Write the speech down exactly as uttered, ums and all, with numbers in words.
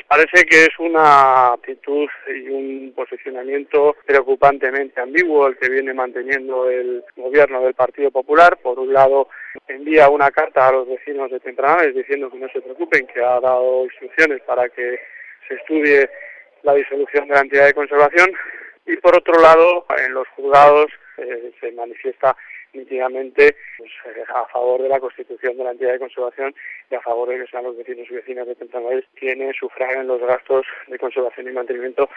Parece que es una actitud y un posicionamiento preocupantemente ambiguo el que viene manteniendo el gobierno del Partido Popular. Por un lado, envía una carta a los vecinos de Tempranares diciendo que no se preocupen, que ha dado instrucciones para que se estudie la disolución de la entidad de conservación, y por otro lado, en los juzgados eh, se manifiesta nítidamente pues, eh, a favor de la constitución de la entidad de conservación y a favor de que sean los vecinos y vecinas de Tempranares quienes sufraguen los gastos de conservación y mantenimiento